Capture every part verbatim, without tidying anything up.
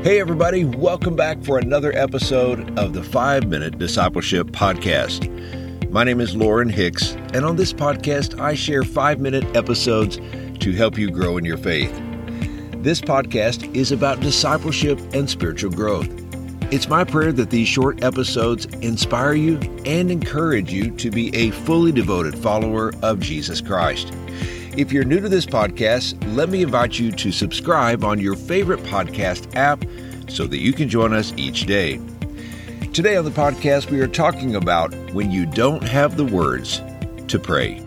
Hey everybody, welcome back for another episode of the five minute Discipleship Podcast. My name is Lauren Hicks, and on this podcast, I share five minute episodes to help you grow in your faith. This podcast is about discipleship and spiritual growth. It's my prayer that these short episodes inspire you and encourage you to be a fully devoted follower of Jesus Christ. If you're new to this podcast, let me invite you to subscribe on your favorite podcast app so that you can join us each day. Today on the podcast, we are talking about when you don't have the words to pray.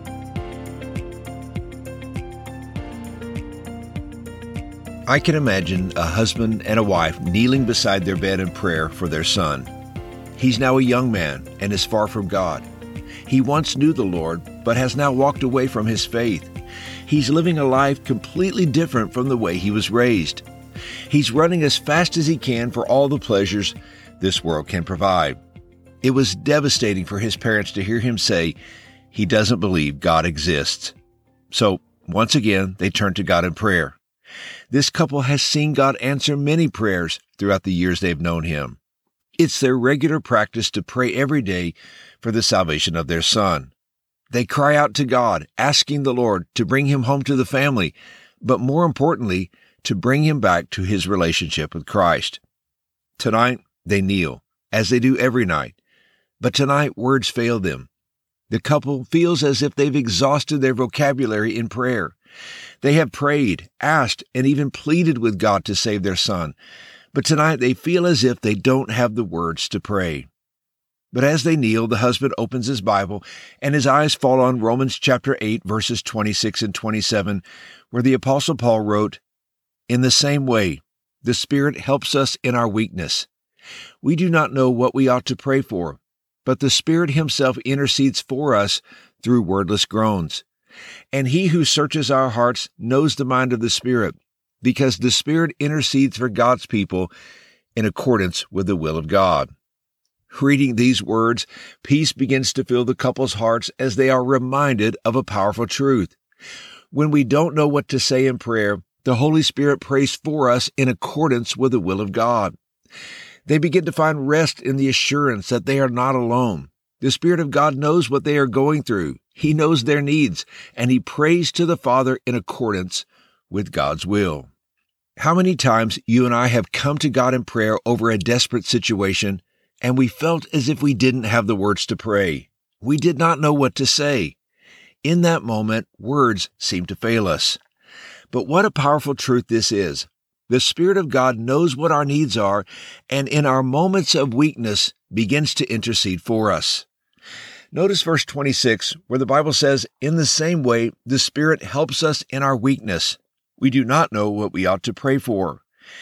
I can imagine a husband and a wife kneeling beside their bed in prayer for their son. He's now a young man and is far from God. He once knew the Lord, but has now walked away from his faith. He's living a life completely different from the way he was raised. He's running as fast as he can for all the pleasures this world can provide. It was devastating for his parents to hear him say he doesn't believe God exists. So, once again, they turned to God in prayer. This couple has seen God answer many prayers throughout the years they've known Him. It's their regular practice to pray every day for the salvation of their son. They cry out to God, asking the Lord to bring him home to the family, but more importantly, to bring him back to his relationship with Christ. Tonight, they kneel, as they do every night. But tonight, words fail them. The couple feels as if they've exhausted their vocabulary in prayer. They have prayed, asked, and even pleaded with God to save their son. But tonight, they feel as if they don't have the words to pray. But as they kneel, the husband opens his Bible, and his eyes fall on Romans chapter eight, verses twenty-six and twenty-seven, where the Apostle Paul wrote, "In the same way, the Spirit helps us in our weakness. We do not know what we ought to pray for, but the Spirit Himself intercedes for us through wordless groans. And He who searches our hearts knows the mind of the Spirit, because the Spirit intercedes for God's people in accordance with the will of God." Reading these words, peace begins to fill the couple's hearts as they are reminded of a powerful truth. When we don't know what to say in prayer, the Holy Spirit prays for us in accordance with the will of God. They begin to find rest in the assurance that they are not alone. The Spirit of God knows what they are going through. He knows their needs, and He prays to the Father in accordance with God's will. How many times you and I have come to God in prayer over a desperate situation, and we felt as if we didn't have the words to pray. We did not know what to say. In that moment, words seemed to fail us. But what a powerful truth this is. The Spirit of God knows what our needs are, and in our moments of weakness begins to intercede for us. Notice verse twenty-six, where the Bible says, "In the same way, the Spirit helps us in our weakness. We do not know what we ought to pray for."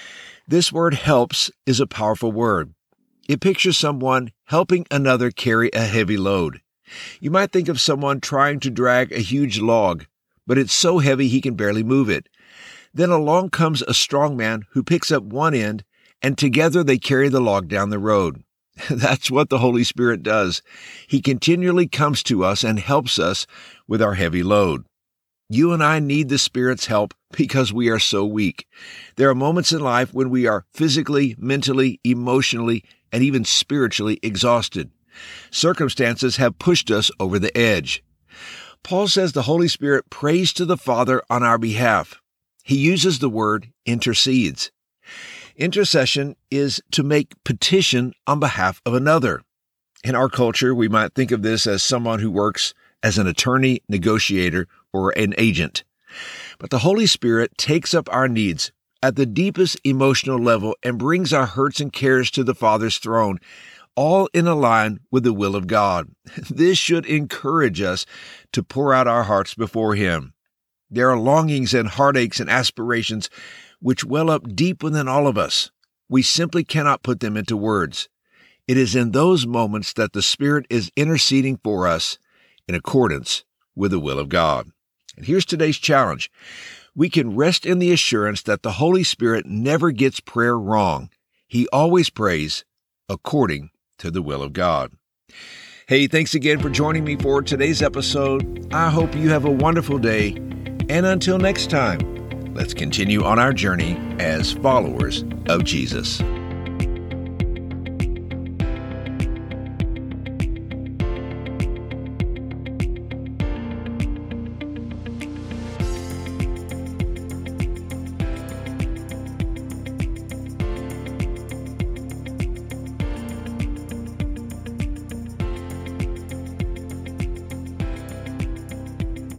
This word "helps" is a powerful word. It pictures someone helping another carry a heavy load. You might think of someone trying to drag a huge log, but it's so heavy he can barely move it. Then along comes a strong man who picks up one end, and together they carry the log down the road. That's what the Holy Spirit does. He continually comes to us and helps us with our heavy load. You and I need the Spirit's help because we are so weak. There are moments in life when we are physically, mentally, emotionally, and even spiritually exhausted. Circumstances have pushed us over the edge. Paul says the Holy Spirit prays to the Father on our behalf. He uses the word intercedes. Intercession is to make petition on behalf of another. In our culture, we might think of this as someone who works as an attorney, negotiator, or an agent. But the Holy Spirit takes up our needs at the deepest emotional level and brings our hurts and cares to the Father's throne, all in a line with the will of God. This should encourage us to pour out our hearts before Him. There are longings and heartaches and aspirations which well up deep within all of us. We simply cannot put them into words. It is in those moments that the Spirit is interceding for us in accordance with the will of God. And here's today's challenge. We can rest in the assurance that the Holy Spirit never gets prayer wrong. He always prays according to the will of God. Hey, thanks again for joining me for today's episode. I hope you have a wonderful day. And until next time, Let's continue on our journey as followers of Jesus.